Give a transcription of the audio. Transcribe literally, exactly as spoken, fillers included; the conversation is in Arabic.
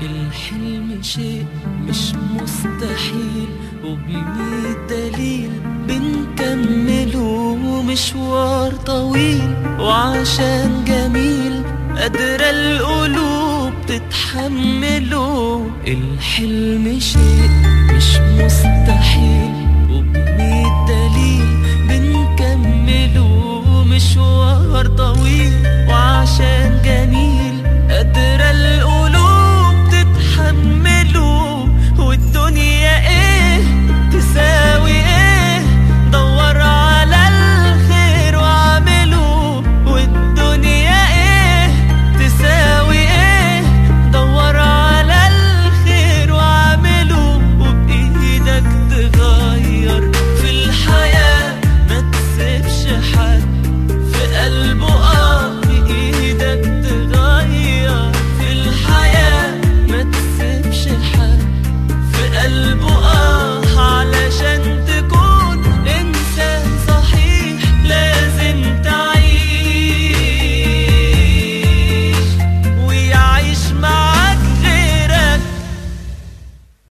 الحلم شيء مش مستحيل وبمية دليل بنكمله، مشوار طويل وعشان جميل قادرة القلوب تتحمله. الحلم شيء مش مستحيل وبمية دليل بنكمله، مشوار طويل